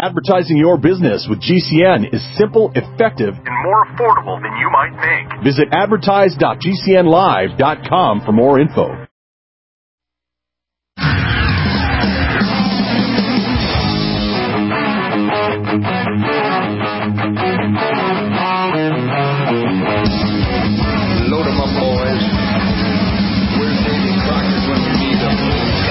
Advertising your business with GCN is simple, effective, and more affordable than you might think. Visit advertise.gcnlive.com for more info. Load 'em up, boys. Where's Davy Crockett when we need him?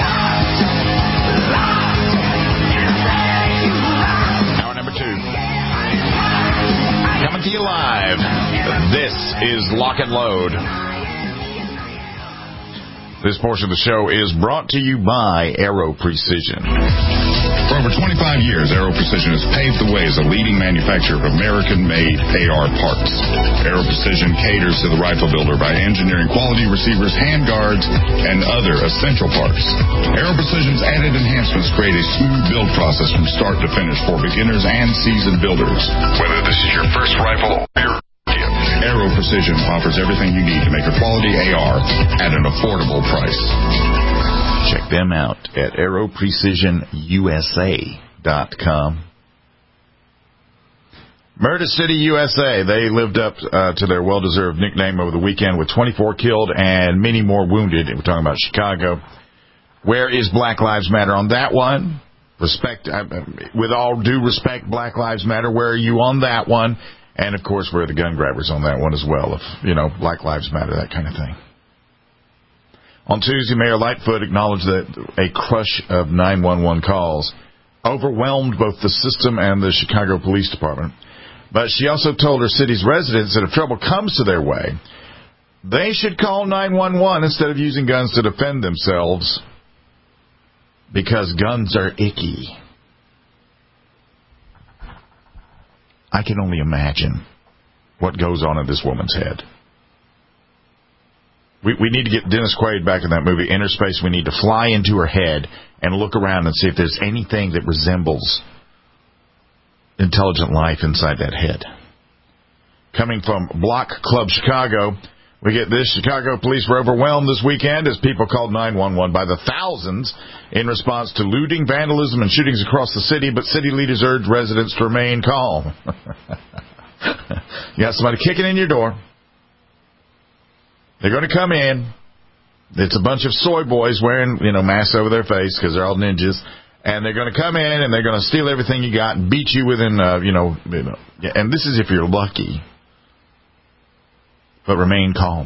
Hour number 2. Coming to you live. This is Lock and Load. This portion of the show is brought to you by Aero Precision. For over 25 years, Aero Precision has paved the way as a leading manufacturer of American-made AR parts. Aero Precision caters to the rifle builder by engineering quality receivers, handguards, and other essential parts. Aero Precision's added enhancements create a smooth build process from start to finish for beginners and seasoned builders. Whether this is your first rifle or Aero Precision offers everything you need to make a quality AR at an affordable price. Check them out at aeroprecisionusa.com. Murder City, USA. They lived up to their well-deserved nickname over the weekend with 24 killed and many more wounded. We're talking about Chicago. Where is Black Lives Matter on that one? With all due respect, Black Lives Matter. Where are you on that one? And, of course, where are the gun grabbers on that one as well? If, Black Lives Matter, that kind of thing. On Tuesday, Mayor Lightfoot acknowledged that a crush of 911 calls overwhelmed both the system and the Chicago Police Department. But she also told her city's residents that if trouble comes to their way, they should call 911 instead of using guns to defend themselves because guns are icky. I can only imagine what goes on in this woman's head. We need to get Dennis Quaid back in that movie, Inner Space. We need to fly into her head and look around and see if there's anything that resembles intelligent life inside that head. Coming from Block Club Chicago, we get this. Chicago police were overwhelmed this weekend as people called 911 by the thousands in response to looting, vandalism, and shootings across the city, but city leaders urged residents to remain calm. You got somebody kicking in your door. They're going to come in. It's a bunch of soy boys wearing, masks over their face because they're all ninjas. And they're going to come in and they're going to steal everything you got and beat you within, and this is if you're lucky. But remain calm.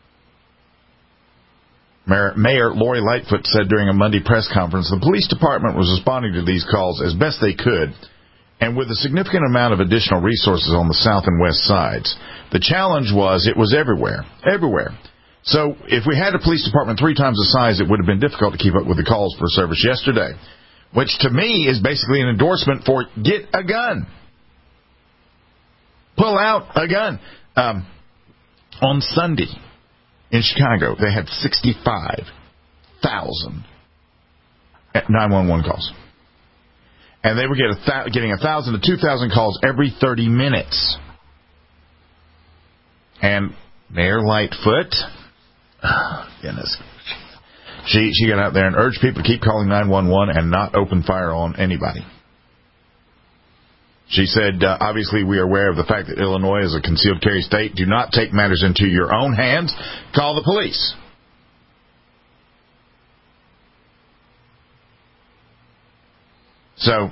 Mayor Lori Lightfoot said during a Monday press conference the police department was responding to these calls as best they could, and with a significant amount of additional resources on the south and west sides. The challenge was it was everywhere. So if we had a police department 3 times the size, it would have been difficult to keep up with the calls for service yesterday, which to me is basically an endorsement for get a gun. Pull out a gun. On Sunday in Chicago, they had 65,000 911 calls. And they were getting 1,000 to 2,000 calls every 30 minutes. And Mayor Lightfoot, goodness, she got out there and urged people to keep calling 911 and not open fire on anybody. She said, obviously we are aware of the fact that Illinois is a concealed carry state. Do not take matters into your own hands. Call the police. So,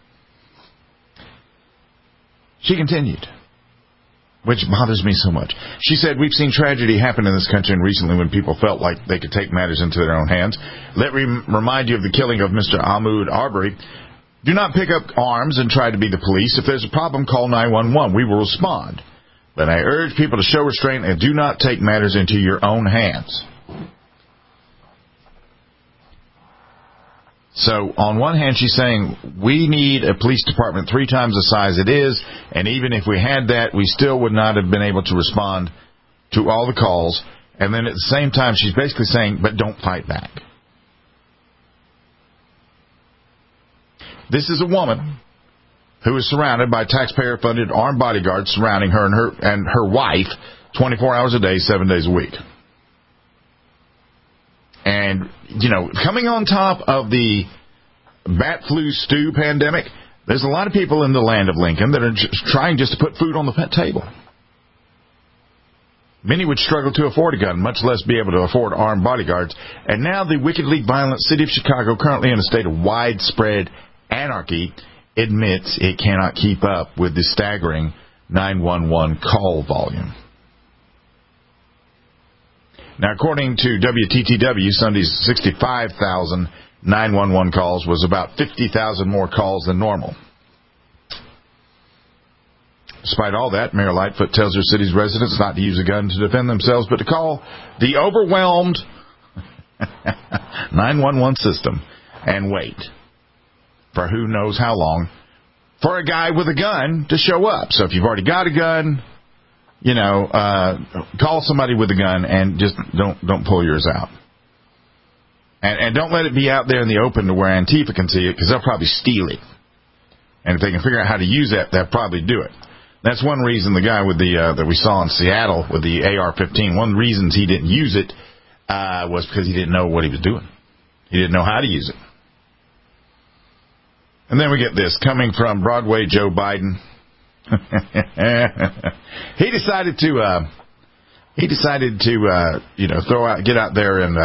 she continued, which bothers me so much. She said, we've seen tragedy happen in this country and recently when people felt like they could take matters into their own hands. Let me remind you of the killing of Mr. Ahmaud Arbery. Do not pick up arms and try to be the police. If there's a problem, call 911. We will respond. But I urge people to show restraint and do not take matters into your own hands. So, on one hand, she's saying we need a police department 3 times the size it is, and even if we had that, we still would not have been able to respond to all the calls. And then at the same time, she's basically saying, but don't fight back. This is a woman who is surrounded by taxpayer-funded armed bodyguards surrounding her and her wife 24 hours a day, 7 days a week. And, coming on top of the bat flu stew pandemic, There's a lot of people in the land of Lincoln that are trying just to put food on the table. Many would struggle to afford a gun, much less be able to afford armed bodyguards. And now the wickedly violent city of Chicago, currently in a state of widespread anarchy, admits it cannot keep up with the staggering 911 call volume. Now, according to WTTW, Sunday's 65,000 911 calls was about 50,000 more calls than normal. Despite all that, Mayor Lightfoot tells her city's residents not to use a gun to defend themselves, but to call the overwhelmed 911 system and wait for who knows how long for a guy with a gun to show up. So if you've already got a gun, call somebody with a gun and just don't pull yours out. And don't let it be out there in the open to where Antifa can see it, because they'll probably steal it. And if they can figure out how to use that, they'll probably do it. That's one reason the guy with the that we saw in Seattle with the AR-15, one of the reasons he didn't use it was because he didn't know what he was doing. He didn't know how to use it. And then we get this coming from Broadway Joe Biden. He decided to get out there and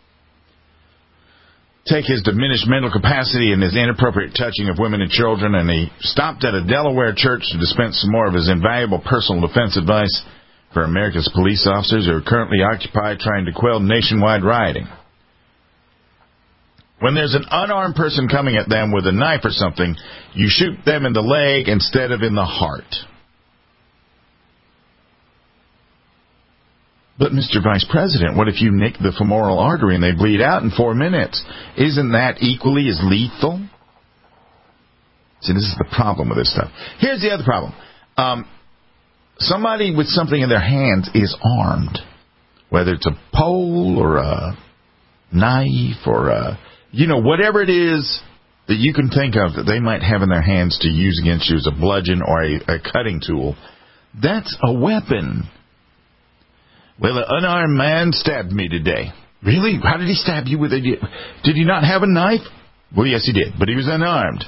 take his diminished mental capacity and his inappropriate touching of women and children, and he stopped at a Delaware church to dispense some more of his invaluable personal defense advice for America's police officers who are currently occupied trying to quell nationwide rioting. When there's an unarmed person coming at them with a knife or something, you shoot them in the leg instead of in the heart. But, Mr. Vice President, what if you nick the femoral artery and they bleed out in 4 minutes? Isn't that equally as lethal? See, this is the problem with this stuff. Here's the other problem. Somebody with something in their hands is armed, whether it's a pole or a knife or whatever it is that you can think of that they might have in their hands to use against you as a bludgeon or a cutting tool. That's a weapon. Well, an unarmed man stabbed me today. Really? How did he stab you with a... Did he not have a knife? Well, yes, he did, but he was unarmed.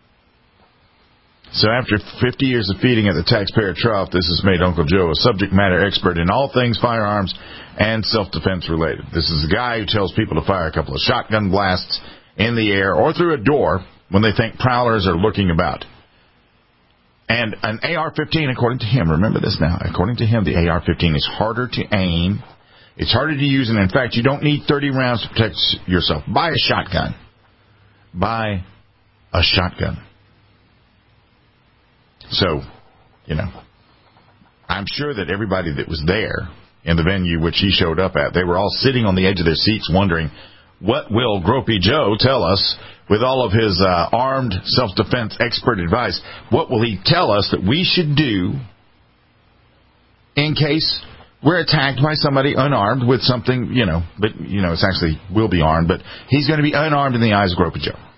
So after 50 years of feeding at the taxpayer trough, this has made Uncle Joe a subject matter expert in all things firearms and self-defense related. This is the guy who tells people to fire a couple of shotgun blasts in the air or through a door when they think prowlers are lurking about. And an AR-15, according to him, remember this now, according to him, the AR-15 is harder to aim, it's harder to use, and in fact, you don't need 30 rounds to protect yourself. Buy a shotgun. Buy a shotgun. So, I'm sure that everybody that was there in the venue which he showed up at, they were all sitting on the edge of their seats wondering, what will Gropey Joe tell us with all of his armed self-defense expert advice? What will he tell us that we should do in case we're attacked by somebody unarmed with something, but, it's actually will be armed, but he's going to be unarmed in the eyes of Gropey Joe.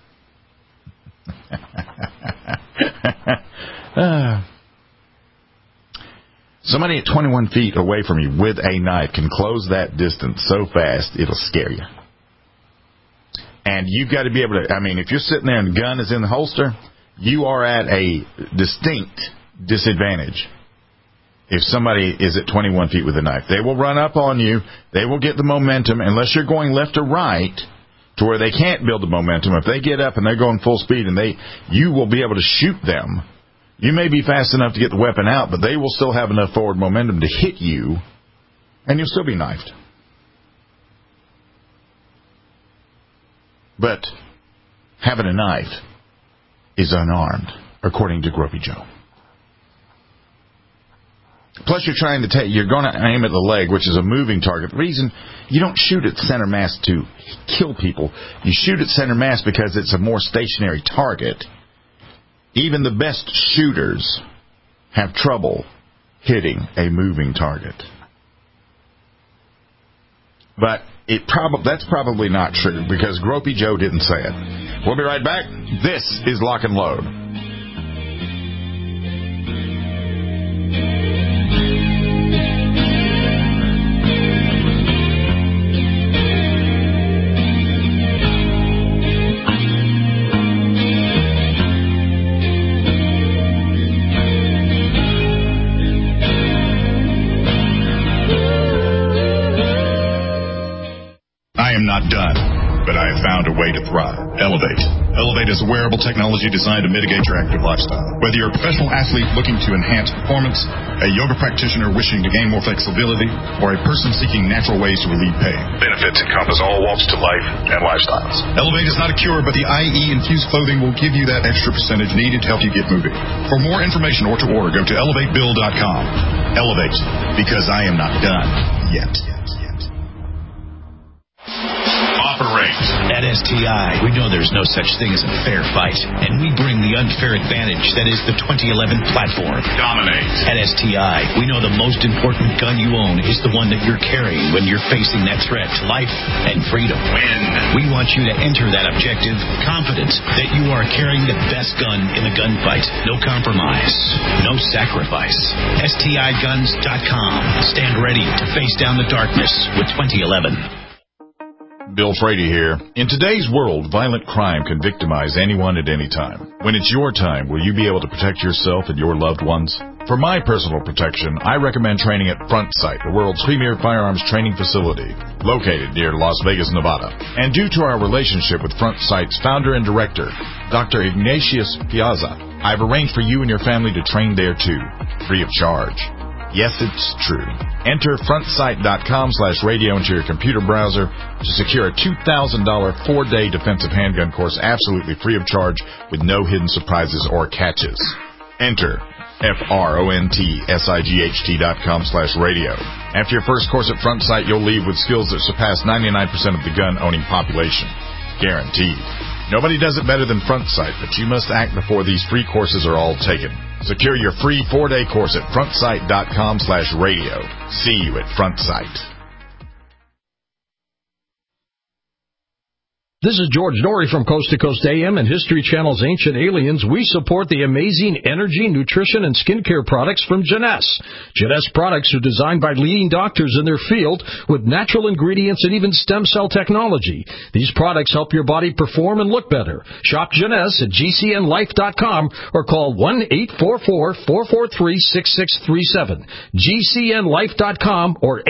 Somebody at 21 feet away from you with a knife can close that distance so fast it'll scare you. And you've got to be able to, if you're sitting there and the gun is in the holster, you are at a distinct disadvantage. If somebody is at 21 feet with a knife, they will run up on you. They will get the momentum unless you're going left or right to where they can't build the momentum. If they get up and they're going full speed and you will be able to shoot them. You may be fast enough to get the weapon out, but they will still have enough forward momentum to hit you, and you'll still be knifed. But having a knife is unarmed, according to Gropey Joe. Plus, you're going to aim at the leg, which is a moving target. The reason you don't shoot at center mass to kill people, you shoot at center mass because it's a more stationary target. Even the best shooters have trouble hitting a moving target. But that's probably not true, because Gropey Joe didn't say it. We'll be right back. This is Lock and Load. not done, but I have found a way to thrive. Elevate. Elevate is a wearable technology designed to mitigate your active lifestyle. Whether you're a professional athlete looking to enhance performance, a yoga practitioner wishing to gain more flexibility, or a person seeking natural ways to relieve pain, benefits encompass all walks to life and lifestyles. Elevate is not a cure, but the IE-infused clothing will give you that extra percentage needed to help you get moving. For more information or to order, go to elevatebill.com. Elevate, because I am not done yet. Operate. At STI, we know there's no such thing as a fair fight, and we bring the unfair advantage that is the 2011 platform. Dominate. At STI, we know the most important gun you own is the one that you're carrying when you're facing that threat to life and freedom. Win. We want you to enter that objective confident that you are carrying the best gun in the gunfight. No compromise, no sacrifice. STIguns.com. Stand ready to face down the darkness with 2011. Bill Frady here. In today's world, violent crime can victimize anyone at any time. When it's your time, will you be able to protect yourself and your loved ones? For my personal protection, I recommend training at Front Sight, the world's premier firearms training facility, located near Las Vegas, Nevada. And due to our relationship with Front Sight's founder and director, Dr. Ignatius Piazza, I've arranged for you and your family to train there too, free of charge. Yes, it's true. Enter frontsight.com/radio into your computer browser to secure a $2,000 4-day defensive handgun course absolutely free of charge with no hidden surprises or catches. Enter frontsight.com/radio. After your first course at Front Sight, you'll leave with skills that surpass 99% of the gun-owning population. Guaranteed. Nobody does it better than Front Sight, but you must act before these free courses are all taken. Secure your free 4-day course at frontsight.com/radio. See you at Front Sight. This is George Norrie from Coast to Coast AM and History Channel's Ancient Aliens. We support the amazing energy, nutrition, and skincare products from Jeunesse. Jeunesse products are designed by leading doctors in their field with natural ingredients and even stem cell technology. These products help your body perform and look better. Shop Jeunesse at GCNlife.com or call 1-844-443-6637. GCNlife.com or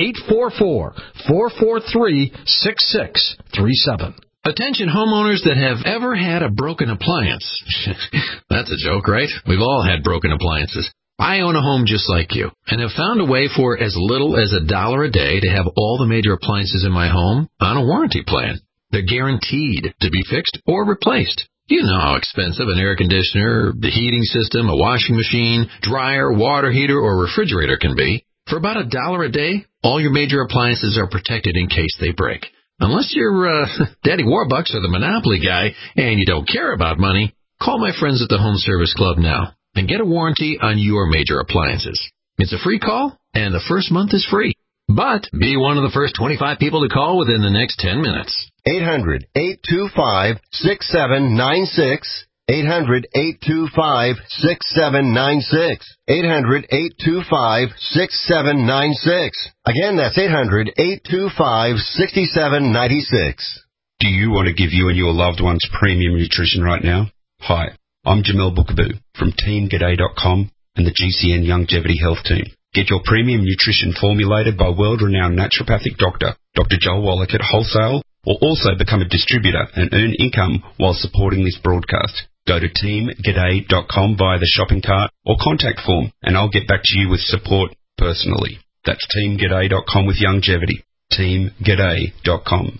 844-443-6637. Attention homeowners that have ever had a broken appliance. That's a joke, right? We've all had broken appliances. I own a home just like you and have found a way for as little as $1 a day to have all the major appliances in my home on a warranty plan. They're guaranteed to be fixed or replaced. You know how expensive an air conditioner, the heating system, a washing machine, dryer, water heater, or refrigerator can be. For about $1 a day, all your major appliances are protected in case they break. Unless you're Daddy Warbucks or the Monopoly guy and you don't care about money, call my friends at the Home Service Club now and get a warranty on your major appliances. It's a free call, and the first month is free. But be one of the first 25 people to call within the next 10 minutes. 800-825-6796. 800-825-6796. 800-825-6796. Again, that's 800-825-6796. Do you want to give you and your loved ones premium nutrition right now? Hi, I'm Jamel Bookaboo from TeamGaday.com and the GCN Longevity Health Team. Get your premium nutrition formulated by world-renowned naturopathic doctor, Dr. Joel Wallach at wholesale, or also become a distributor and earn income while supporting this broadcast. Go to teamgaday.com via the shopping cart or contact form, and I'll get back to you with support personally. That's teamgaday.com with longevity. teamgaday.com.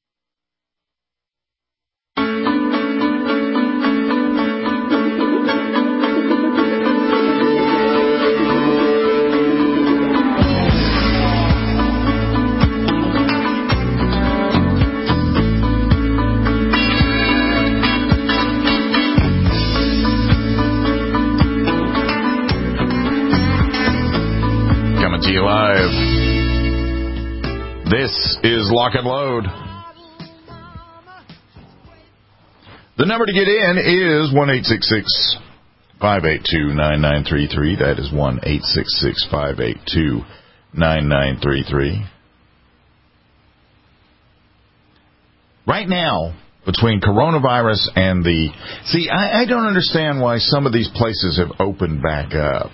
Live. This is Lock and Load. The number to get in is 1-866-582-9933. That is 1-866-582-9933. Right now, between coronavirus and I don't understand why some of these places have opened back up.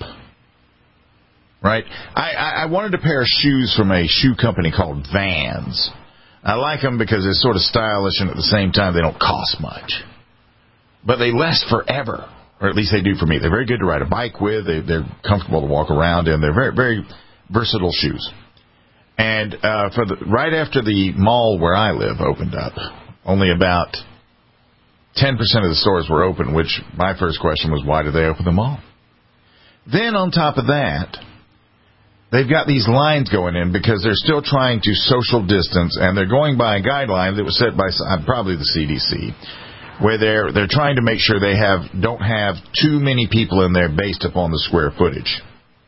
Right? I wanted a pair of shoes from a shoe company called Vans. I like them because they're sort of stylish, and at the same time, they don't cost much. But they last forever, or at least they do for me. They're very good to ride a bike with. They're comfortable to walk around in. They're very, very versatile shoes. And right after the mall where I live opened up, only about 10% of the stores were open, which my first question was, why did they open the mall? Then on top of that, they've got these lines going in because they're still trying to social distance, and they're going by a guideline that was set by probably the CDC, where they're trying to make sure they don't have too many people in there based upon the square footage.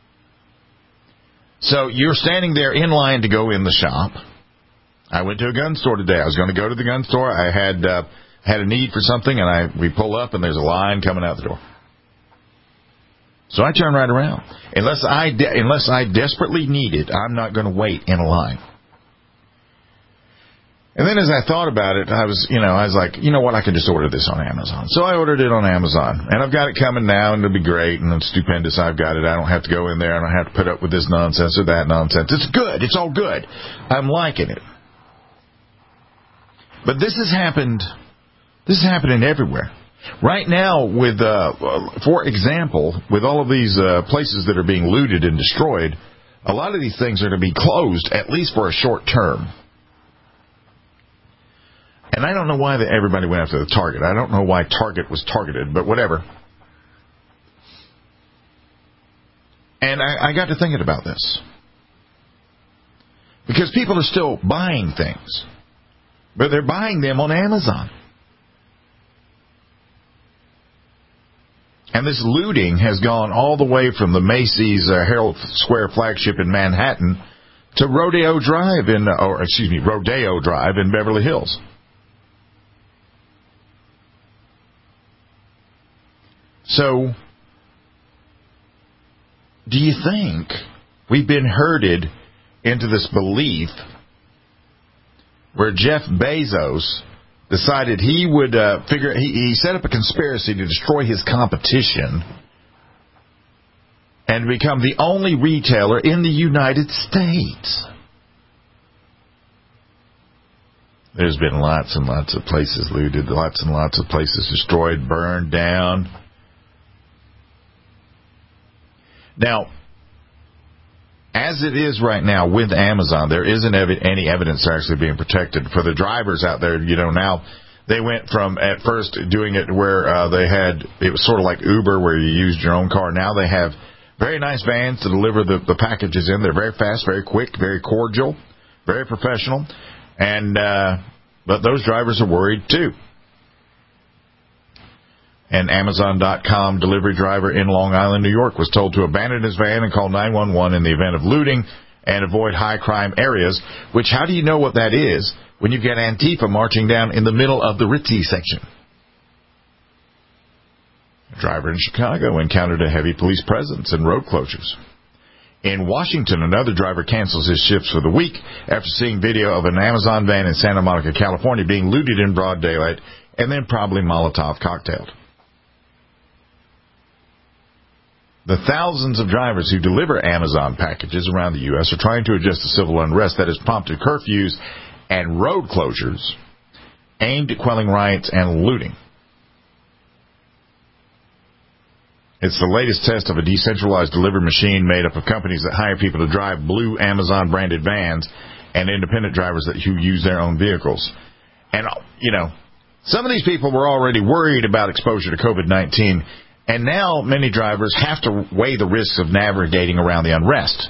So you're standing there in line to go in the shop. I went to a gun store today. I was going to go to the gun store. I had a need for something, and we pull up, and there's a line coming out the door. So I turn right around. Unless I desperately need it, I'm not going to wait in a line. And then as I thought about it, I was like, you know what, I can just order this on Amazon. So I ordered it on Amazon. And I've got it coming now, and it'll be great, and it's stupendous. I've got it. I don't have to go in there. I don't have to put up with this nonsense or that nonsense. It's good. It's all good. I'm liking it. But this is happening everywhere. Right now, for example, with all of these places that are being looted and destroyed, a lot of these things are going to be closed, at least for a short term. And I don't know why everybody went after the Target. I don't know why Target was targeted, but whatever. And I got to thinking about this. Because people are still buying things. But they're buying them on Amazon. And this looting has gone all the way from the Macy's Herald Square flagship in Manhattan to Rodeo Drive in Beverly Hills. So, do you think we've been herded into this belief where Jeff Bezos decided he would he set up a conspiracy to destroy his competition and become the only retailer in the United States? There's been lots and lots of places looted, lots and lots of places destroyed, burned down. Now, as it is right now with Amazon, there isn't any evidence they're actually being protected. For the drivers out there, now they went from at first doing it where it was sort of like Uber where you used your own car. Now they have very nice vans to deliver the packages in. They're very fast, very quick, very cordial, very professional. And but those drivers are worried too. An Amazon.com delivery driver in Long Island, New York, was told to abandon his van and call 911 in the event of looting and avoid high-crime areas, which how do you know what that is when you get Antifa marching down in the middle of the Ritzy section? A driver in Chicago encountered a heavy police presence and road closures. In Washington, another driver cancels his shifts for the week after seeing video of an Amazon van in Santa Monica, California, being looted in broad daylight and then probably Molotov cocktailed. The thousands of drivers who deliver Amazon packages around the U.S. are trying to adjust the civil unrest that has prompted curfews and road closures aimed at quelling riots and looting. It's the latest test of a decentralized delivery machine made up of companies that hire people to drive blue Amazon-branded vans and independent drivers who use their own vehicles. And, some of these people were already worried about exposure to COVID-19, and now many drivers have to weigh the risks of navigating around the unrest.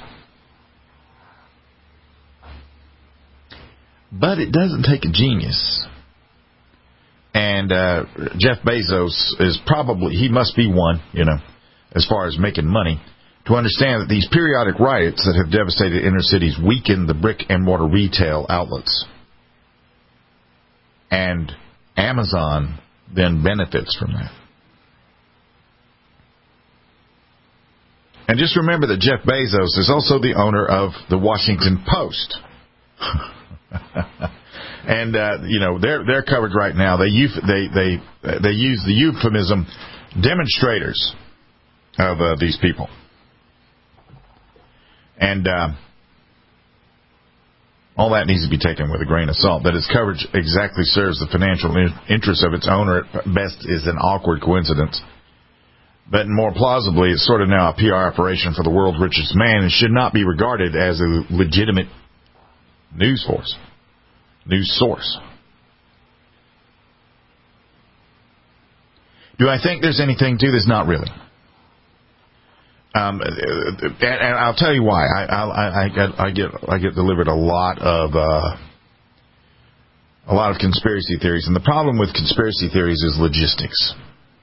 But it doesn't take a genius. And Jeff Bezos he must be one, as far as making money, to understand that these periodic riots that have devastated inner cities weaken the brick and mortar retail outlets. And Amazon then benefits from that. And just remember that Jeff Bezos is also the owner of the Washington Post. And they're covered right now. They use the euphemism demonstrators of these people. And All that needs to be taken with a grain of salt. That its coverage exactly serves the financial interests of its owner at best is an awkward coincidence. But more plausibly, it's sort of now a PR operation for the world's richest man and should not be regarded as a legitimate news source. Do I think there's anything to this? Not really. And I'll tell you why. I get delivered a lot of conspiracy theories, and the problem with conspiracy theories is logistics.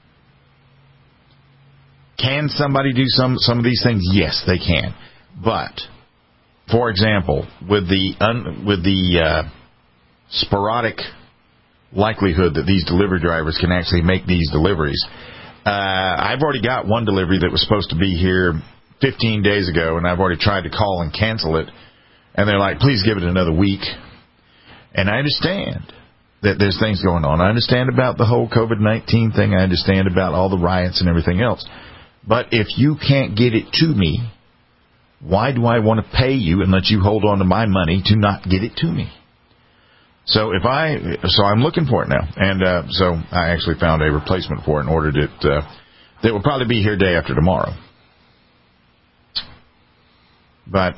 Can somebody do some of these things? Yes, they can. But, for example, with the sporadic likelihood that these delivery drivers can actually make these deliveries, I've already got one delivery that was supposed to be here 15 days ago, and I've already tried to call and cancel it, and they're like, please give it another week. And I understand that there's things going on. I understand about the whole COVID-19 thing. I understand about all the riots and everything else. But if you can't get it to me, why do I want to pay you and let you hold on to my money to not get it to me? So I'm looking for it now, and so I actually found a replacement for it and ordered it. That will probably be here day after tomorrow. But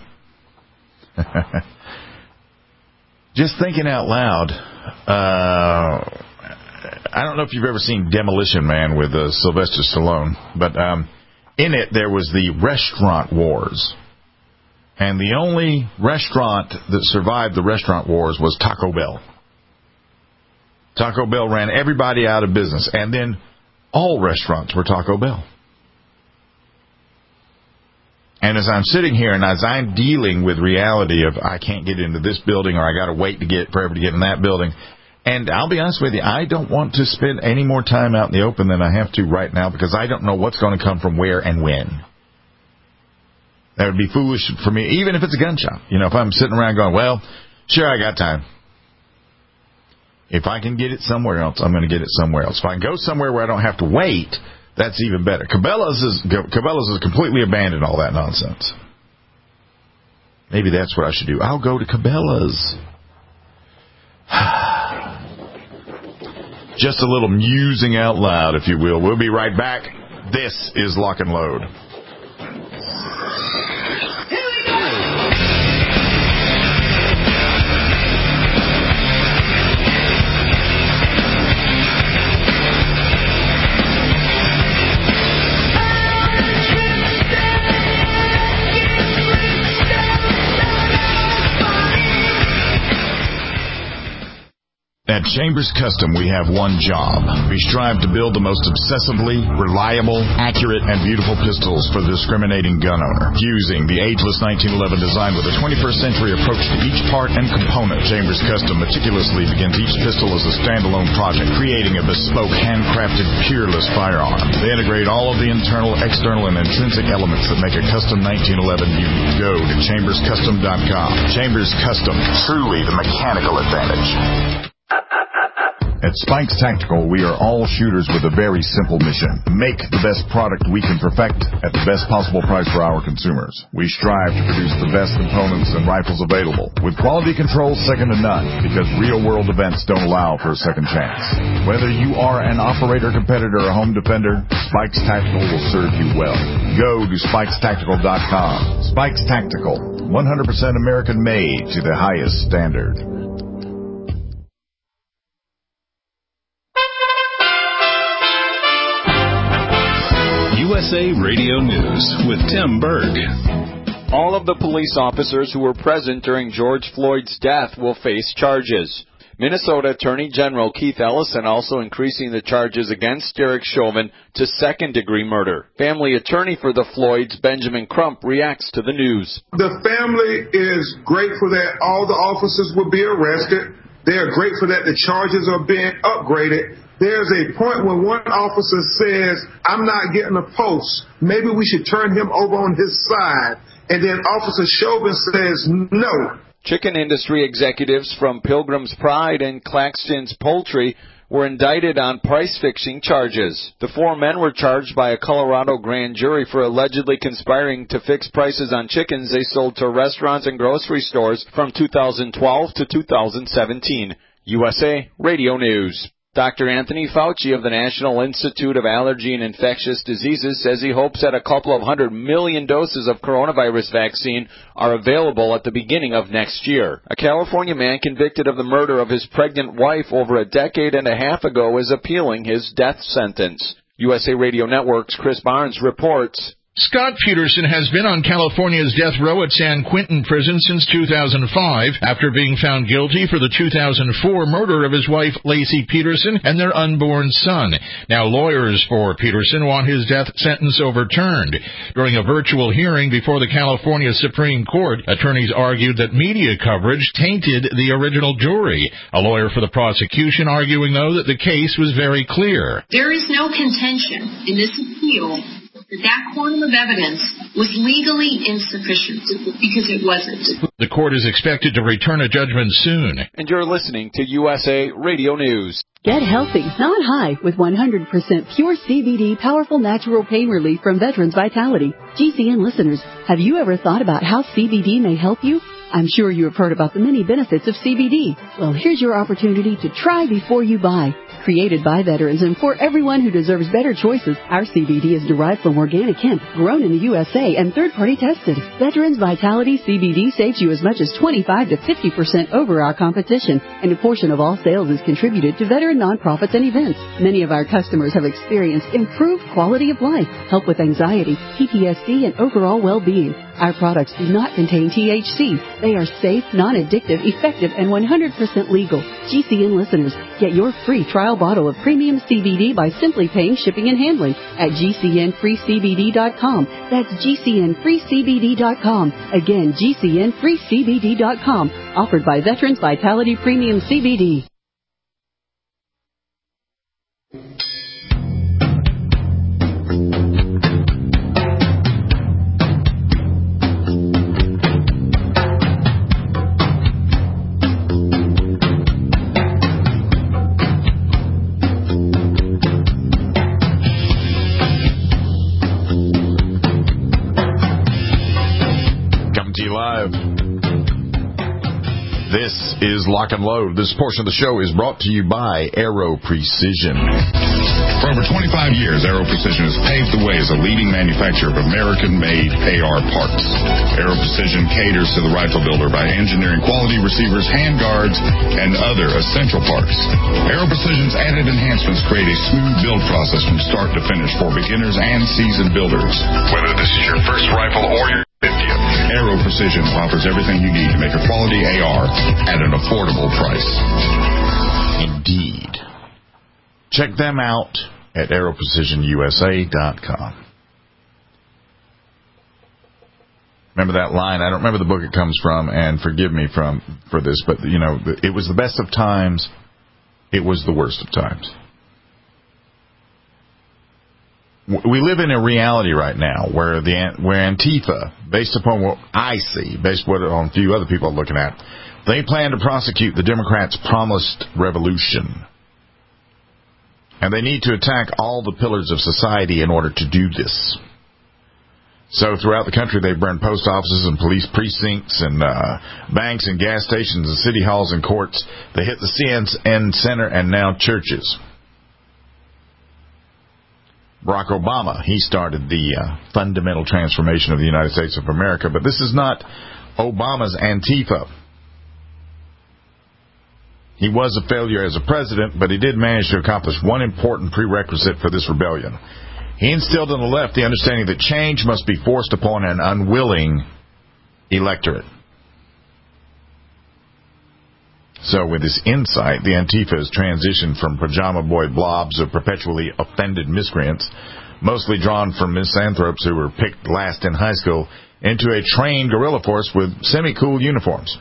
just thinking out loud, I don't know if you've ever seen Demolition Man with Sylvester Stallone, but in it there was the restaurant wars. And the only restaurant that survived the restaurant wars was Taco Bell. Taco Bell ran everybody out of business, and then all restaurants were Taco Bell. And as I'm sitting here and as I'm dealing with reality of I can't get into this building or I got to wait forever to get in that building, and I'll be honest with you, I don't want to spend any more time out in the open than I have to right now because I don't know what's going to come from where and when. That would be foolish for me, even if it's a gun shop. You know, if I'm sitting around going, well, sure, I got time. If I can get it somewhere else, I'm going to get it somewhere else. If I can go somewhere where I don't have to wait, that's even better. Cabela's has completely abandoned all that nonsense. Maybe that's what I should do. I'll go to Cabela's. Just a little musing out loud, if you will. We'll be right back. This is Lock and Load. At Chambers Custom, we have one job. We strive to build the most obsessively reliable, accurate, and beautiful pistols for the discriminating gun owner. Fusing the ageless 1911 design with a 21st century approach to each part and component, Chambers Custom meticulously begins each pistol as a standalone project, creating a bespoke, handcrafted, peerless firearm. They integrate all of the internal, external, and intrinsic elements that make a custom 1911 unique. Go to chamberscustom.com. Chambers Custom, truly the mechanical advantage. At Spikes Tactical, we are all shooters with a very simple mission. Make the best product we can perfect at the best possible price for our consumers. We strive to produce the best components and rifles available, with quality control second to none, because real-world events don't allow for a second chance. Whether you are an operator, competitor, or home defender, Spikes Tactical will serve you well. Go to SpikesTactical.com. Spikes Tactical, 100% American-made to the highest standard. USA Radio News with Tim Berg. All of the police officers who were present during George Floyd's death will face charges. Minnesota Attorney General Keith Ellison also increasing the charges against Derek Chauvin to second-degree murder. Family attorney for the Floyds, Benjamin Crump, reacts to the news. The family is grateful that all the officers will be arrested. They are grateful that the charges are being upgraded. There's a point when one officer says, I'm not getting a post. Maybe we should turn him over on his side. And then Officer Chauvin says, no. Chicken industry executives from Pilgrim's Pride and Claxton's Poultry were indicted on price-fixing charges. The 4 men were charged by a Colorado grand jury for allegedly conspiring to fix prices on chickens they sold to restaurants and grocery stores from 2012 to 2017. USA Radio News. Dr. Anthony Fauci of the National Institute of Allergy and Infectious Diseases says he hopes that a couple of 100 million doses of coronavirus vaccine are available at the beginning of next year. A California man convicted of the murder of his pregnant wife over a decade and a half ago is appealing his death sentence. USA Radio Network's Chris Barnes reports. Scott Peterson has been on California's death row at San Quentin Prison since 2005 after being found guilty for the 2004 murder of his wife Lacey Peterson and their unborn son. Now lawyers for Peterson want his death sentence overturned. During a virtual hearing before the California Supreme Court, attorneys argued that media coverage tainted the original jury. A lawyer for the prosecution arguing, though, that the case was very clear. There is no contention in this appeal that quantum of evidence was legally insufficient, because it wasn't. The court is expected to return a judgment soon. And you're listening to USA Radio News. Get healthy, not high, with 100% pure CBD powerful natural pain relief from Veterans Vitality. GCN listeners, have you ever thought about how CBD may help you? I'm sure you have heard about the many benefits of CBD. Well, here's your opportunity to try before you buy. Created by veterans and for everyone who deserves better choices, our CBD is derived from organic hemp, grown in the USA, and third-party tested. Veterans Vitality CBD saves you as much as 25 to 50% over our competition, and a portion of all sales is contributed to veteran nonprofits and events. Many of our customers have experienced improved quality of life, help with anxiety, PTSD, and overall well-being. Our products do not contain THC. They are safe, non-addictive, effective, and 100% legal. GCN listeners, get your free trial bottle of premium CBD by simply paying shipping and handling at GCNFreeCBD.com. That's GCNFreeCBD.com. Again, GCNFreeCBD.com. Offered by Veterans Vitality Premium CBD. Live. This is Lock and Load. This portion of the show is brought to you by Aero Precision. For over 25 years, Aero Precision has paved the way as a leading manufacturer of American-made AR parts. Aero Precision caters to the rifle builder by engineering quality receivers, handguards, and other essential parts. Aero Precision's added enhancements create a smooth build process from start to finish for beginners and seasoned builders. Whether this is your first rifle or your 50th, Aero Precision offers everything you need to make a quality AR at an affordable price. Indeed. Check them out at aeroprecisionusa.com. Remember that line? I don't remember the book it comes from, and forgive me for this, but, you know, it was the best of times, it was the worst of times. We live in a reality right now where Antifa, based upon what I see, based on a few other people are looking at, they plan to prosecute the Democrats' promised revolution. And they need to attack all the pillars of society in order to do this. So throughout the country, they've burned post offices and police precincts and banks and gas stations and city halls and courts. They hit the CNN Center and now churches. Barack Obama, he started the fundamental transformation of the United States of America, but this is not Obama's Antifa. He was a failure as a president, but he did manage to accomplish one important prerequisite for this rebellion. He instilled in the left the understanding that change must be forced upon an unwilling electorate. So with this insight, the Antifa has transitioned from pajama boy blobs of perpetually offended miscreants, mostly drawn from misanthropes who were picked last in high school, into a trained guerrilla force with semi-cool uniforms.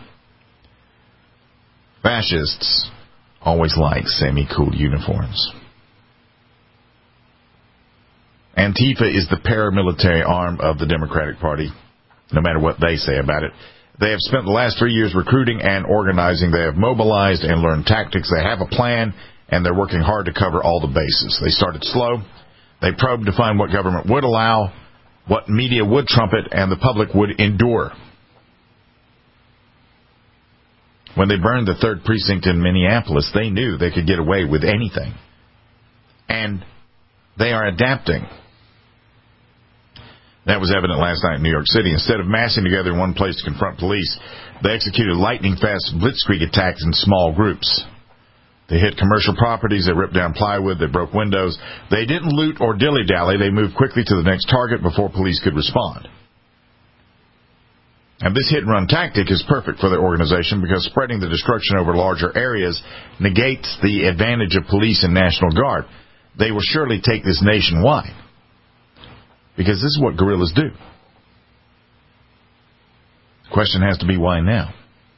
Fascists always like semi-cool uniforms. Antifa is the paramilitary arm of the Democratic Party, no matter what they say about it. They have spent the last 3 years recruiting and organizing. They have mobilized and learned tactics. They have a plan, and they're working hard to cover all the bases. They started slow. They probed to find what government would allow, what media would trumpet, and the public would endure. When they burned the 3rd precinct in Minneapolis, they knew they could get away with anything. And they are adapting. That was evident last night in New York City. Instead of massing together in one place to confront police, they executed lightning-fast blitzkrieg attacks in small groups. They hit commercial properties, they ripped down plywood, they broke windows. They didn't loot or dilly-dally. They moved quickly to the next target before police could respond. And this hit-and-run tactic is perfect for their organization because spreading the destruction over larger areas negates the advantage of police and National Guard. They will surely take this nationwide because this is what guerrillas do. The question has to be, why now?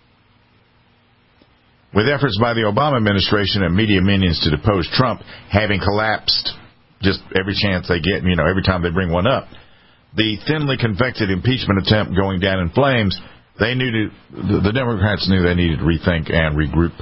With efforts by the Obama administration and media minions to depose Trump having collapsed just every chance they get, every time they bring one up, the thinly confected impeachment attempt going down in flames, the Democrats knew they needed to rethink and regroup.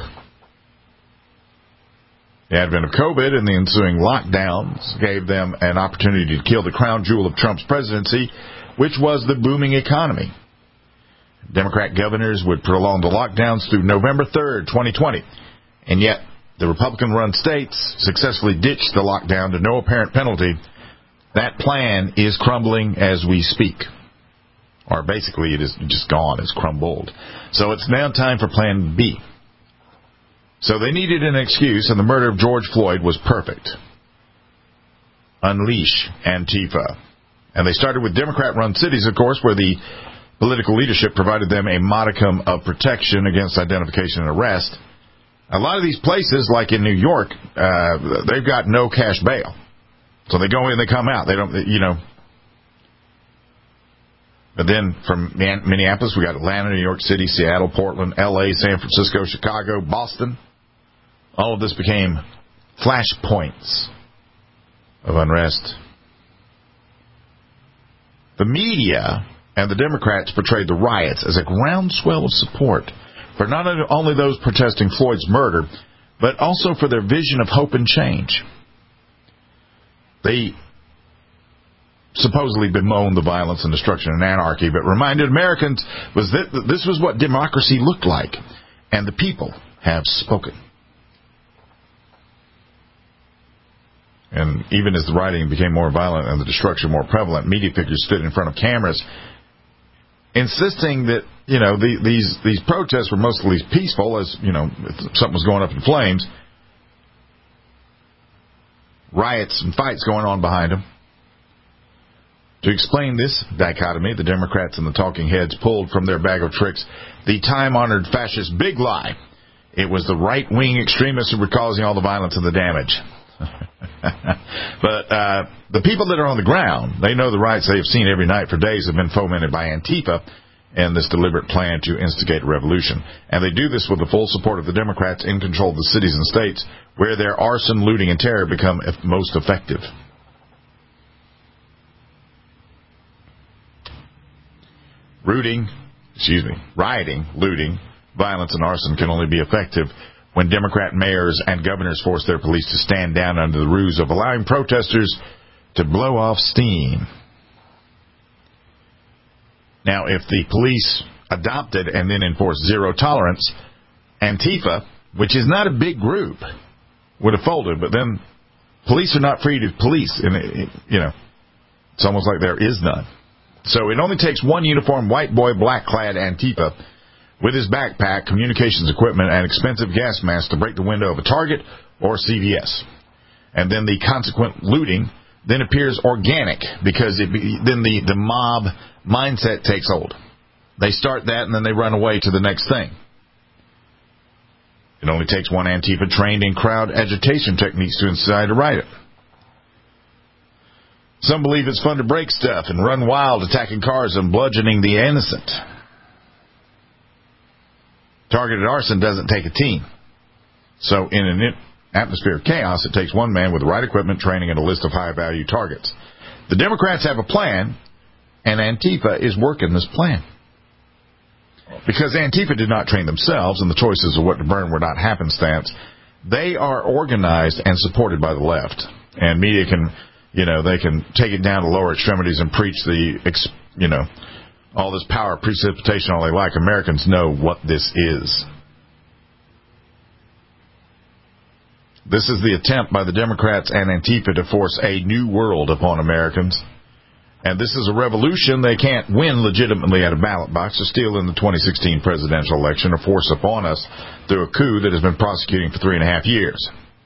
The advent of COVID and the ensuing lockdowns gave them an opportunity to kill the crown jewel of Trump's presidency, which was the booming economy. Democrat governors would prolong the lockdowns through November 3rd, 2020. And yet, the Republican-run states successfully ditched the lockdown to no apparent penalty. That plan is crumbling as we speak. Or basically, it is just gone. It's crumbled. So it's now time for Plan B. So they needed an excuse, and the murder of George Floyd was perfect. Unleash Antifa. And they started with Democrat-run cities, of course, where the political leadership provided them a modicum of protection against identification and arrest. A lot of these places, like in New York, they've got no cash bail. So they go in, they come out. They don't, But then from Minneapolis, we got Atlanta, New York City, Seattle, Portland, L.A., San Francisco, Chicago, Boston. All of this became flashpoints of unrest. The media and the Democrats portrayed the riots as a groundswell of support for not only those protesting Floyd's murder, but also for their vision of hope and change. They supposedly bemoaned the violence and destruction and anarchy, but reminded Americans that this was what democracy looked like, and the people have spoken. And even as the rioting became more violent and the destruction more prevalent, media figures stood in front of cameras insisting that, these protests were mostly peaceful, as, if something was going up in flames. Riots and fights going on behind them. To explain this dichotomy, the Democrats and the talking heads pulled from their bag of tricks the time-honored fascist big lie. It was the right-wing extremists who were causing all the violence and the damage. But the people that are on the ground, they know the riots they have seen every night for days have been fomented by Antifa and this deliberate plan to instigate a revolution. And they do this with the full support of the Democrats in control of the cities and states where their arson, looting, and terror become most effective. Rioting, looting, violence, and arson can only be effective when Democrat mayors and governors force their police to stand down under the ruse of allowing protesters to blow off steam. Now, if the police adopted and then enforced zero tolerance, Antifa, which is not a big group, would have folded. But then police are not free to police. And, it's almost like there is none. So it only takes one uniformed white boy, black-clad Antifa with his backpack, communications equipment, and expensive gas mask to break the window of a Target or CVS. And then the consequent looting then appears organic because then the mob mindset takes hold. They start that and then they run away to the next thing. It only takes one Antifa trained in crowd agitation techniques to incite a riot. Some believe it's fun to break stuff and run wild, attacking cars and bludgeoning the innocent. Targeted arson doesn't take a team. So in an atmosphere of chaos, it takes one man with the right equipment, training, and a list of high-value targets. The Democrats have a plan, and Antifa is working this plan. Because Antifa did not train themselves, and the choices of what to burn were not happenstance, They are organized and supported by the left. And media can, they can take it down to lower extremities and preach all this power precipitation all they like. Americans know what this is. This is the attempt by the Democrats and Antifa to force a new world upon Americans. And this is a revolution they can't win legitimately at a ballot box or steal in the 2016 presidential election or force upon us through a coup that has been prosecuting for 3.5 years.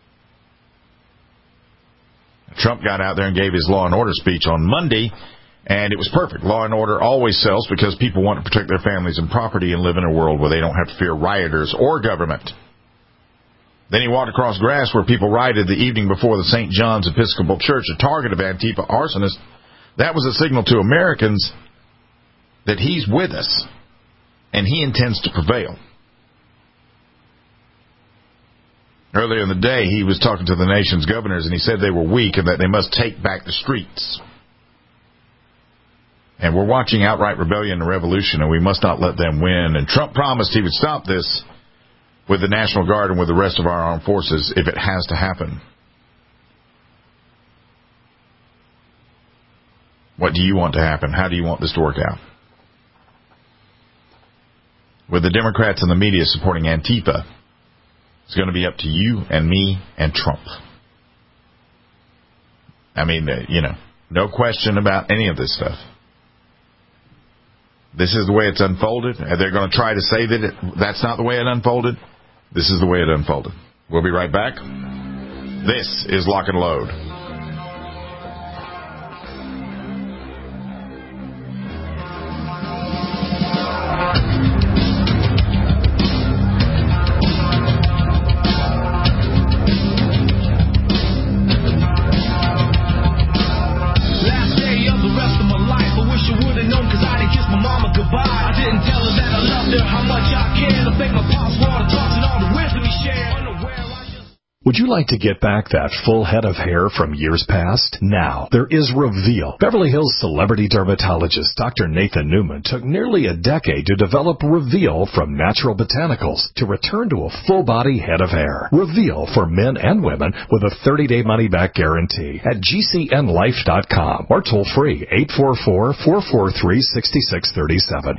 Trump got out there and gave his law and order speech on Monday, and it was perfect. Law and order always sells because people want to protect their families and property and live in a world where they don't have to fear rioters or government. Then he walked across grass where people rioted the evening before the St. John's Episcopal Church, a target of Antifa arsonists. That was a signal to Americans that he's with us, and he intends to prevail. Earlier in the day, he was talking to the nation's governors, and he said they were weak and that they must take back the streets. And we're watching outright rebellion and revolution, and we must not let them win. And Trump promised he would stop this with the National Guard and with the rest of our armed forces if it has to happen. What do you want to happen? How do you want this to work out? With the Democrats and the media supporting Antifa, it's going to be up to you and me and Trump. I mean, no question about any of this stuff. This is the way it's unfolded. They're going to try to say that that's not the way it unfolded. This is the way it unfolded. We'll be right back. This is Lock and Load. Would you like to get back that full head of hair from years past? Now, there is Reveal. Beverly Hills celebrity dermatologist Dr. Nathan Newman took nearly a decade to develop Reveal from natural botanicals to return to a full-body head of hair. Reveal for men and women with a 30-day money-back guarantee at GCNlife.com or toll free 844-443-6637.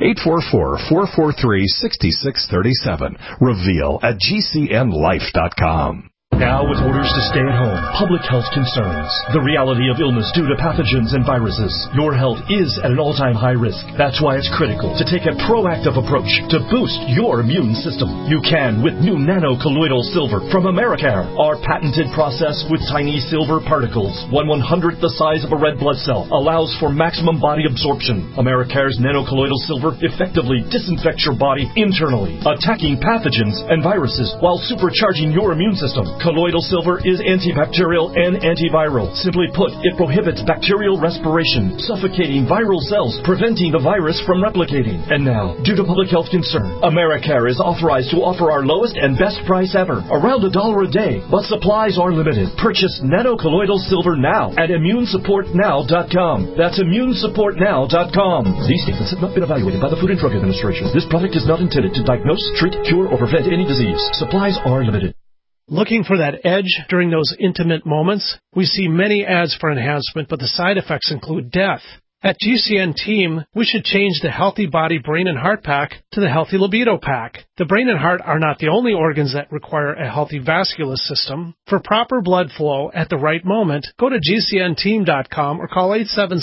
844-443-6637. Reveal at GCNlife.com. Now, with orders to stay at home, public health concerns, the reality of illness due to pathogens and viruses, your health is at an all-time high risk. That's why it's critical to take a proactive approach to boost your immune system. You can with new nano-colloidal silver from Americare. Our patented process with tiny silver particles, 1/100th the size of a red blood cell, allows for maximum body absorption. Americare's nano-colloidal silver effectively disinfects your body internally, attacking pathogens and viruses while supercharging your immune system. Colloidal silver is antibacterial and antiviral. Simply put, it prohibits bacterial respiration, suffocating viral cells, preventing the virus from replicating. And now, due to public health concern, Americare is authorized to offer our lowest and best price ever, around $1 a day, but supplies are limited. Purchase nano-colloidal silver now at immunesupportnow.com. That's immunesupportnow.com. These statements have not been evaluated by the Food and Drug Administration. This product is not intended to diagnose, treat, cure, or prevent any disease. Supplies are limited. Looking for that edge during those intimate moments? We see many ads for enhancement, but the side effects include death. At GCN Team, we should change the Healthy Body, Brain, and Heart Pack to the Healthy Libido Pack. The brain and heart are not the only organs that require a healthy vascular system. For proper blood flow at the right moment, go to GCNteam.com or call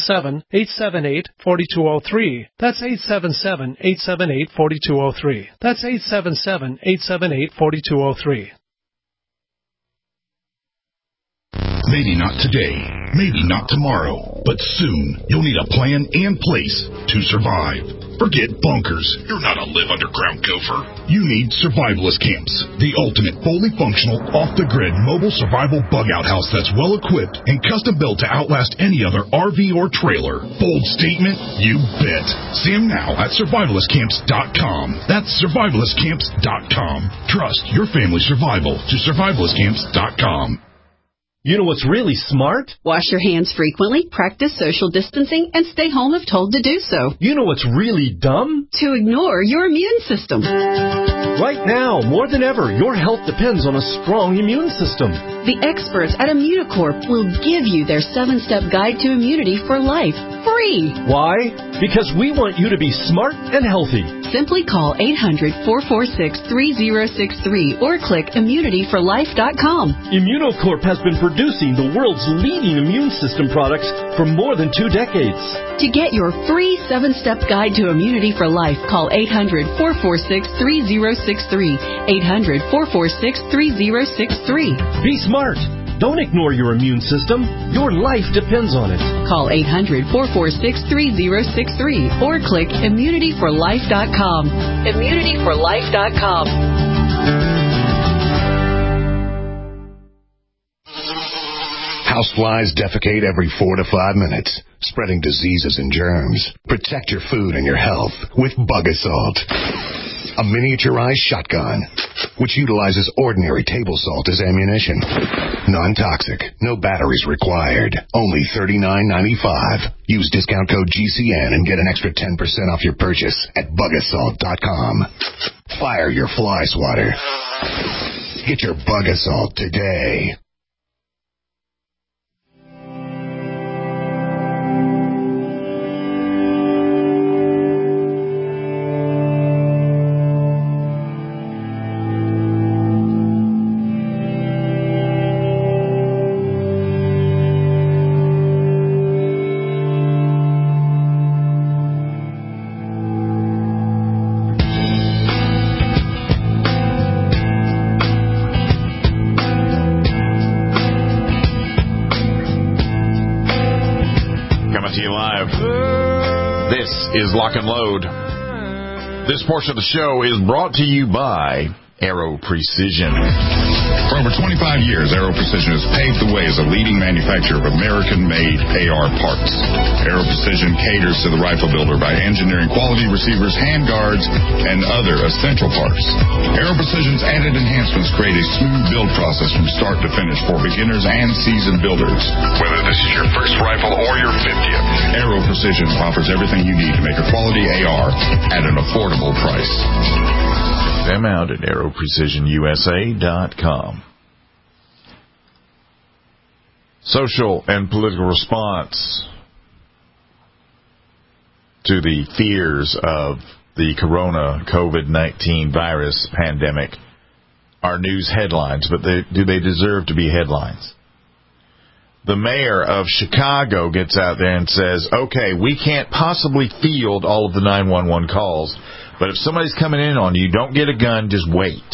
877-878-4203. That's 877-878-4203. That's 877-878-4203. Maybe not today, maybe not tomorrow, but soon you'll need a plan and place to survive. Forget bunkers. You're not a live underground gopher. You need survivalist camps, the ultimate fully functional, off-the-grid mobile survival bug-out house that's well-equipped and custom-built to outlast any other RV or trailer. Bold statement? You bet. See them now at survivalistcamps.com. That's survivalistcamps.com. Trust your family's survival to survivalistcamps.com. You know what's really smart? Wash your hands frequently, practice social distancing, and stay home if told to do so. You know what's really dumb? To ignore your immune system. Right now, more than ever, your health depends on a strong immune system. The experts at Immunicorp will give you their 7-step guide to immunity for life, free. Why? Because we want you to be smart and healthy. Simply call 800-446-3063 or click immunityforlife.com. Immunicorp has been producing the world's leading immune system products for more than 2 decades. To get your free 7-step guide to immunity for life, call 800-446-3063. 800-446-3063. Be smart. Don't ignore your immune system. Your life depends on it. Call 800-446-3063 or click immunityforlife.com. Immunityforlife.com. Houseflies defecate every 4 to 5 minutes, spreading diseases and germs. Protect your food and your health with Bug Assault. A miniaturized shotgun, which utilizes ordinary table salt as ammunition. Non-toxic, no batteries required. Only $39.95. Use discount code GCN and get an extra 10% off your purchase at bugassault.com. Fire your fly swatter. Get your Bug Assault today. Is Lock and Load. This portion of the show is brought to you by Aero Precision. For over 25 years, Aero Precision has paved the way as a leading manufacturer of American-made AR parts. Aero Precision caters to the rifle builder by engineering quality receivers, handguards, and other essential parts. Aero Precision's added enhancements create a smooth build process from start to finish for beginners and seasoned builders. Whether this is your first rifle or your 50th, Aero Precision offers everything you need to make a quality AR at an affordable price. Them out at AeroPrecisionUSA.com. Social and political response to the fears of the corona COVID-19 virus pandemic are news headlines, but do they deserve to be headlines? The mayor of Chicago gets out there and says, okay, we can't possibly field all of the 911 calls, but if somebody's coming in on you, don't get a gun, just wait.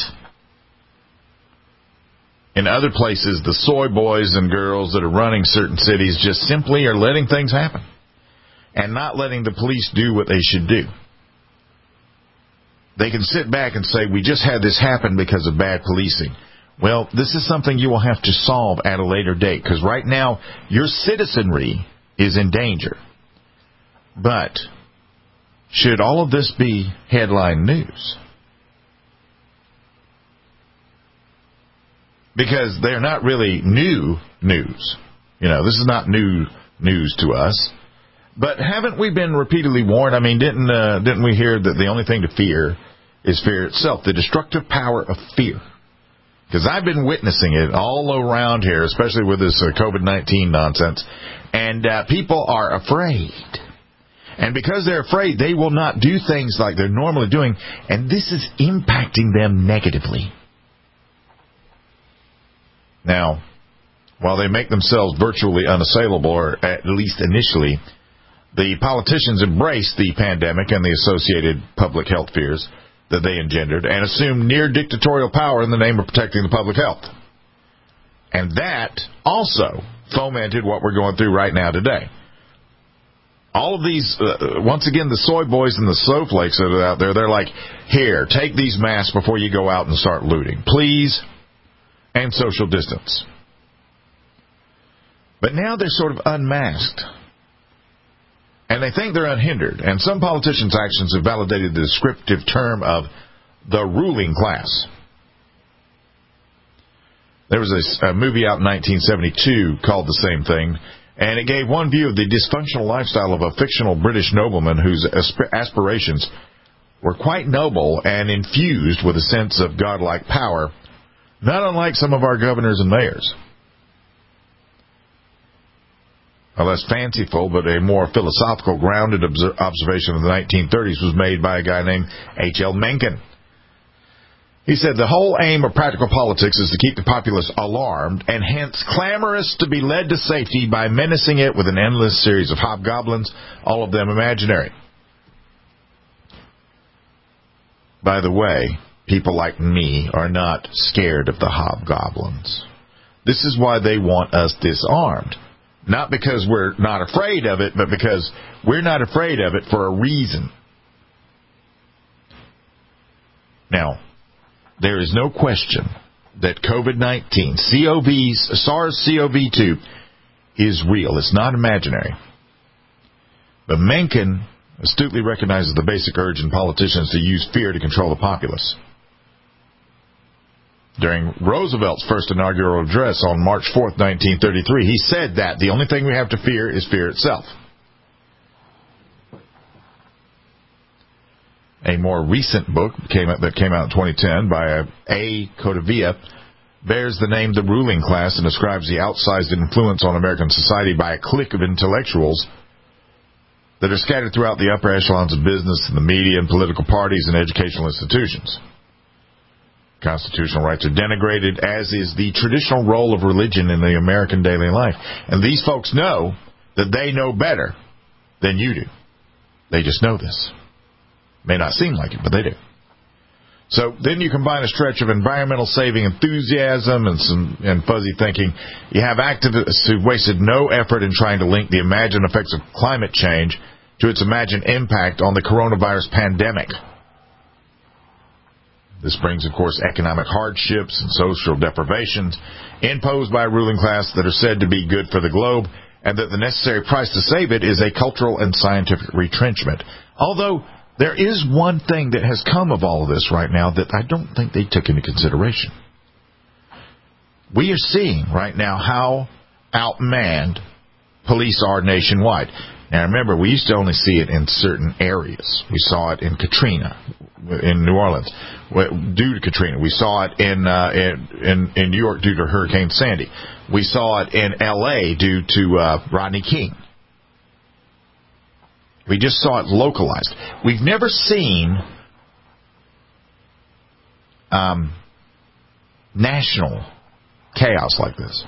In other places, the soy boys and girls that are running certain cities just simply are letting things happen and not letting the police do what they should do. They can sit back and say, we just had this happen because of bad policing. Well, this is something you will have to solve at a later date, because right now your citizenry is in danger. But should all of this be headline news? Because they're not really new news. You know, this is not new news to us. But haven't we been repeatedly warned? I mean, didn't we hear that the only thing to fear is fear itself, the destructive power of fear? Because I've been witnessing it all around here, especially with this COVID-19 nonsense, and people are afraid. And because they're afraid, they will not do things like they're normally doing, and this is impacting them negatively. Now, while they make themselves virtually unassailable, or at least initially, the politicians embrace the pandemic and the associated public health fears that they engendered and assume near dictatorial power in the name of protecting the public health. And that also fomented what we're going through right now today. All of these, once again, the soy boys and the snowflakes that are out there, they're like, here, take these masks before you go out and start looting. Please, and social distance. But now they're sort of unmasked. And they think they're unhindered. And some politicians' actions have validated the descriptive term of the ruling class. There was a movie out in 1972 called the same thing, and it gave one view of the dysfunctional lifestyle of a fictional British nobleman whose aspirations were quite noble and infused with a sense of godlike power, not unlike some of our governors and mayors. A less fanciful but a more philosophical, grounded observation of the 1930s was made by a guy named H.L. Mencken. He said, the whole aim of practical politics is to keep the populace alarmed and hence clamorous to be led to safety by menacing it with an endless series of hobgoblins, all of them imaginary. By the way, people like me are not scared of the hobgoblins. This is why they want us disarmed. Not because we're not afraid of it, but because we're not afraid of it for a reason. Now, there is no question that COVID-19, SARS-CoV-2, is real. It's not imaginary. But Mencken astutely recognizes the basic urge in politicians to use fear to control the populace. During Roosevelt's first inaugural address on March 4th, 1933, he said that the only thing we have to fear is fear itself. A more recent book that came out in 2010 by A. Codevilla bears the name The Ruling Class and describes the outsized influence on American society by a clique of intellectuals that are scattered throughout the upper echelons of business and the media and political parties and educational institutions. Constitutional rights are denigrated, as is the traditional role of religion in the American daily life. And these folks know that they know better than you do. They just know this. May not seem like it, but they do. So then you combine a stretch of environmental saving enthusiasm and fuzzy thinking. You have activists who wasted no effort in trying to link the imagined effects of climate change to its imagined impact on the coronavirus pandemic. This brings, of course, economic hardships and social deprivations imposed by a ruling class that are said to be good for the globe, and that the necessary price to save it is a cultural and scientific retrenchment. Although there is one thing that has come of all of this right now that I don't think they took into consideration. We are seeing right now how outmanned police are nationwide. Now remember, we used to only see it in certain areas. We saw it in Katrina, in New Orleans, due to Katrina. We saw it in New York due to Hurricane Sandy. We saw it in L.A. due to Rodney King. We just saw it localized. We've never seen national chaos like this.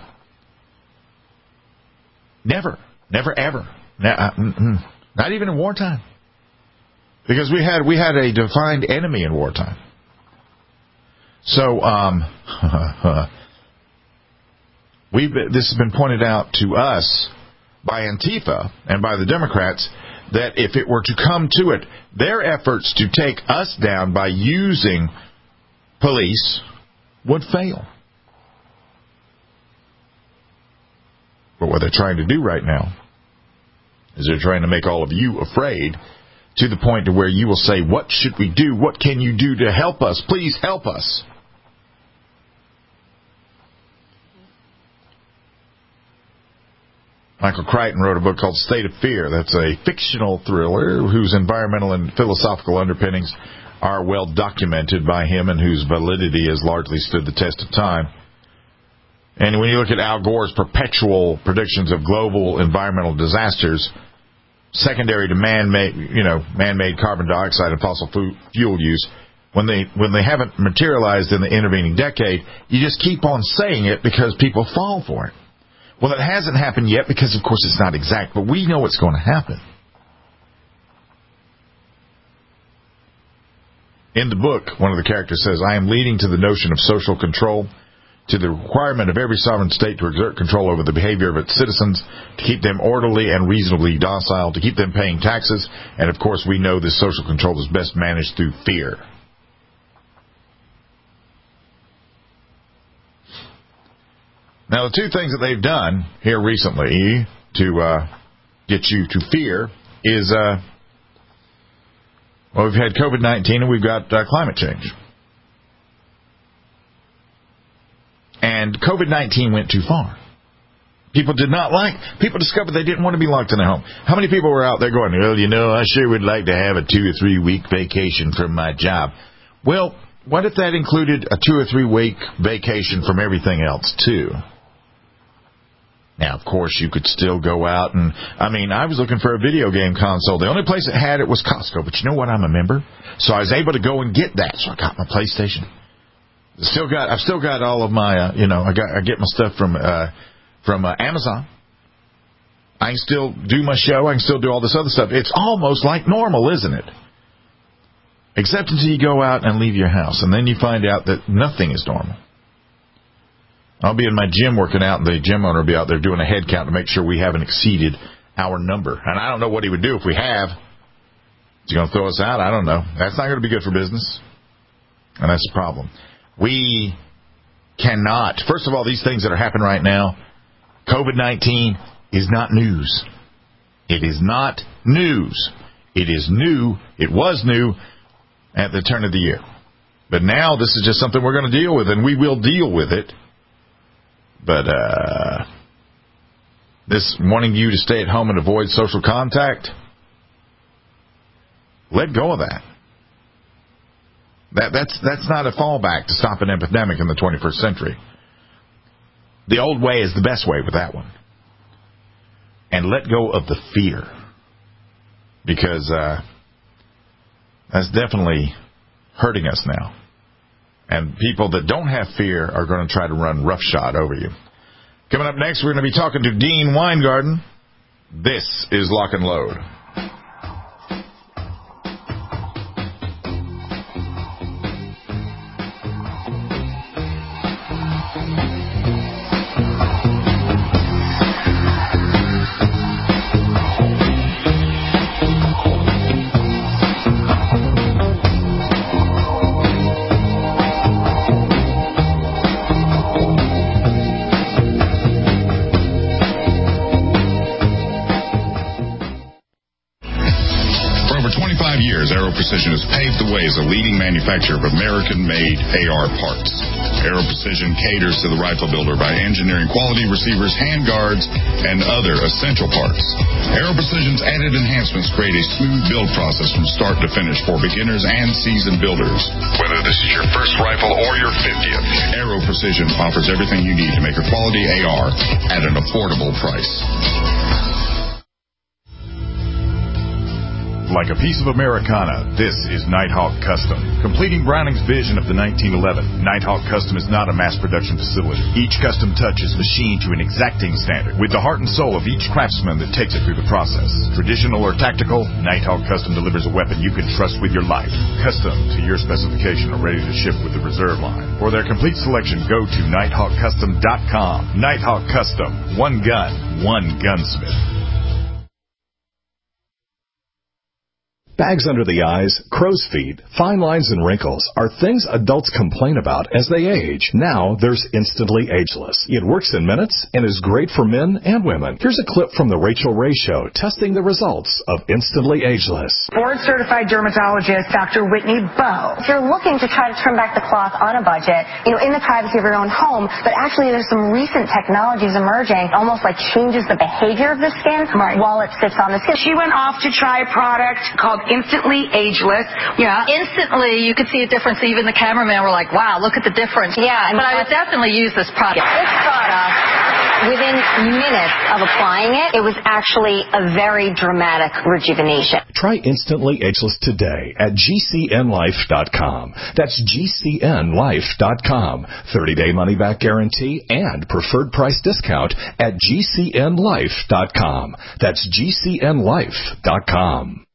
Never, ever. Not even in wartime. Because we had a defined enemy in wartime. So this has been pointed out to us by Antifa and by the Democrats that if it were to come to it, their efforts to take us down by using police would fail. But what they're trying to do right now is they're trying to make all of you afraid to the point to where you will say, what should we do? What can you do to help us? Please help us. Michael Crichton wrote a book called State of Fear. That's a fictional thriller whose environmental and philosophical underpinnings are well documented by him and whose validity has largely stood the test of time. And when you look at Al Gore's perpetual predictions of global environmental disasters, secondary to man-made carbon dioxide and fossil fuel use, when they haven't materialized in the intervening decade, you just keep on saying it because people fall for it. Well, it hasn't happened yet because, of course, it's not exact, but we know it's going to happen. In the book, one of the characters says, I am leading to the notion of social control, to the requirement of every sovereign state to exert control over the behavior of its citizens, to keep them orderly and reasonably docile, to keep them paying taxes, and, of course, we know this social control is best managed through fear. Now, the two things that they've done here recently to get you to fear is, we've had COVID-19 and we've got climate change. And COVID-19 went too far. People discovered they didn't want to be locked in their home. How many people were out there going, well, I sure would like to have a 2 or 3 week vacation from my job. Well, what if that included a 2 or 3 week vacation from everything else, too? Now, of course, you could still go out and, I was looking for a video game console. The only place that had it was Costco. But you know what? I'm a member. So I was able to go and get that. So I got my PlayStation. I've still got all of my, I get my stuff from Amazon. I can still do my show. I can still do all this other stuff. It's almost like normal, isn't it? Except until you go out and leave your house, and then you find out that nothing is normal. I'll be in my gym working out, and the gym owner will be out there doing a head count to make sure we haven't exceeded our number. And I don't know what he would do if we have. Is he going to throw us out? I don't know. That's not going to be good for business. And that's the problem. We cannot. First of all, these things that are happening right now, COVID-19 is not news. It is not news. It is new. It was new at the turn of the year. But now this is just something we're going to deal with, and we will deal with it. But this wanting you to stay at home and avoid social contact, let go of that. That's not a fallback to stop an epidemic in the 21st century. The old way is the best way with that one. And let go of the fear. Because that's definitely hurting us now. And people that don't have fear are going to try to run roughshod over you. Coming up next, we're going to be talking to Dean Weingarten. This is Lock and Load. Precision has paved the way as a leading manufacturer of American-made AR parts. Aero Precision caters to the rifle builder by engineering quality receivers, handguards, and other essential parts. Aero Precision's added enhancements create a smooth build process from start to finish for beginners and seasoned builders. Whether this is your first rifle or your 50th, Aero Precision offers everything you need to make a quality AR at an affordable price. Like a piece of Americana, this is Nighthawk Custom. Completing Browning's vision of the 1911, Nighthawk Custom is not a mass production facility. Each custom touch is machined to an exacting standard, with the heart and soul of each craftsman that takes it through the process. Traditional or tactical, Nighthawk Custom delivers a weapon you can trust with your life. Custom to your specification or ready to ship with the reserve line. For their complete selection, go to NighthawkCustom.com. Nighthawk Custom. One gun, one gunsmith. Bags under the eyes, crow's feet, fine lines, and wrinkles are things adults complain about as they age. Now there's Instantly Ageless. It works in minutes and is great for men and women. Here's a clip from The Rachel Ray Show testing the results of Instantly Ageless. Board-certified dermatologist Dr. Whitney Bowe. If you're looking to try to trim back the cloth on a budget, in the privacy of your own home, but actually there's some recent technologies emerging, almost like changes the behavior of the skin while it sits on the skin. She went off to try a product called Instantly Ageless. Yeah, instantly you could see a difference. Even the cameraman were like, wow, look at the difference. Yeah. But I would definitely use this product. This product, within minutes of applying it, it was actually a very dramatic rejuvenation. Try Instantly Ageless today at GCNlife.com. That's GCNlife.com. 30-day money-back guarantee and preferred price discount at GCNlife.com. That's GCNlife.com.